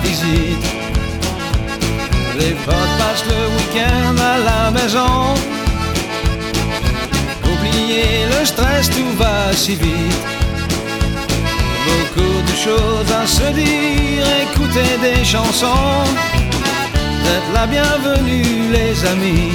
visite. Les potes passent le week-end à la maison. Oubliez le stress, tout va si vite. Beaucoup de choses à se dire, écouter des chansons. D'être la bienvenue les amis.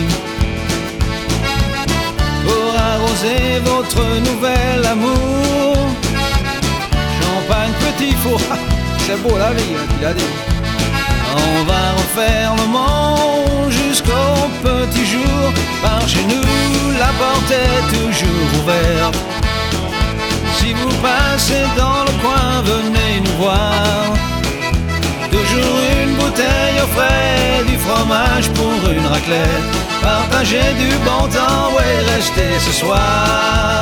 Pour arroser votre nouvel amour. Champagne petit four, c'est beau la vie, il a dit. On va refaire le monde jusqu'au petit jour. Par chez nous, la porte est toujours ouverte. Si vous passez dans le coin, venez nous voir. Toujours une bouteille au frais, du fromage pour une raclette. Partagez du bon temps, ouais, restez ce soir.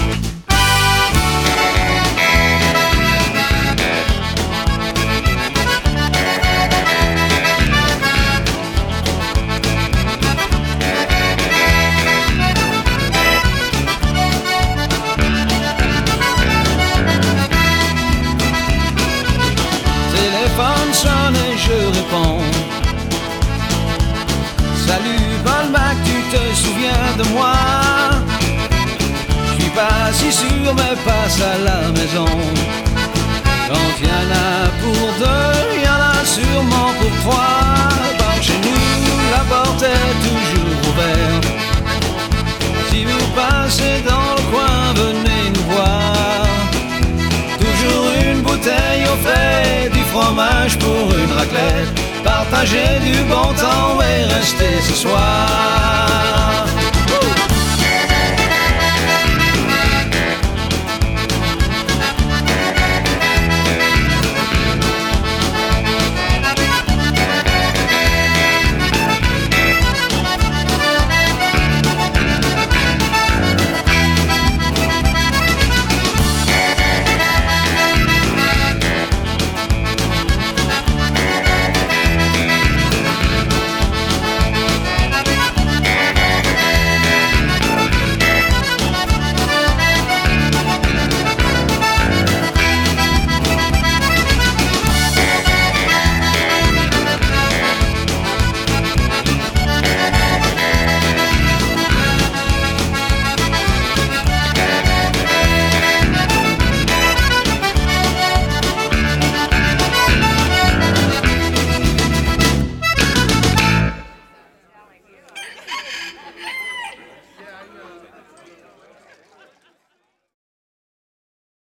Téléphone sonne et je réponds. Salut Balmac, tu te souviens de moi? Je suis pas si sûr mais passe à la maison. Quand il y en a pour deux, il y en a sûrement pour trois. Par chez nous, la porte est toujours ouverte. Si vous passez dans le coin, venez nous voir. Toujours une bouteille au frais, du fromage pour une raclette. Partagez du bon temps et restez ce soir.